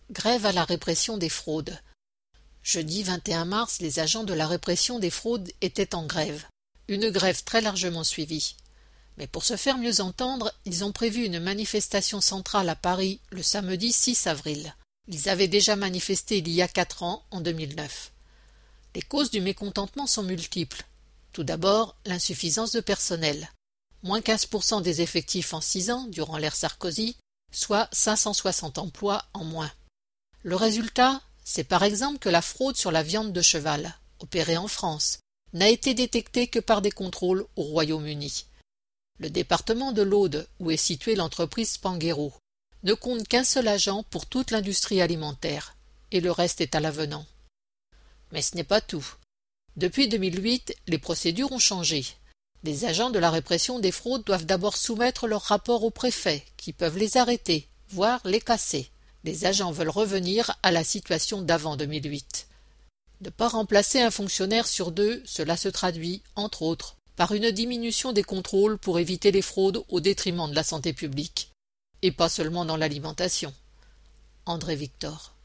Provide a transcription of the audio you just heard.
Grève à la répression des fraudes. Jeudi 21 mars, les agents de la répression des fraudes étaient en grève. Une grève très largement suivie. Mais pour se faire mieux entendre, ils ont prévu une manifestation centrale à Paris le samedi 6 avril. Ils avaient déjà manifesté il y a 4 ans, en 2009. Les causes du mécontentement sont multiples. Tout d'abord, l'insuffisance de personnel. Moins 15% des effectifs en 6 ans, durant l'ère Sarkozy, soit 560 emplois en moins. Le résultat, c'est par exemple que la fraude sur la viande de cheval, opérée en France, n'a été détectée que par des contrôles au Royaume-Uni. Le département de l'Aude, où est située l'entreprise Spanghero, ne compte qu'un seul agent pour toute l'industrie alimentaire, et le reste est à l'avenant. Mais ce n'est pas tout. Depuis 2008, les procédures ont changé. Les agents de la répression des fraudes doivent d'abord soumettre leur rapport au préfet, qui peuvent les arrêter, voire les casser. Les agents veulent revenir à la situation d'avant 2008. Ne pas remplacer un fonctionnaire sur 2, cela se traduit, entre autres, par une diminution des contrôles pour éviter les fraudes au détriment de la santé publique. Et pas seulement dans l'alimentation. André Victor.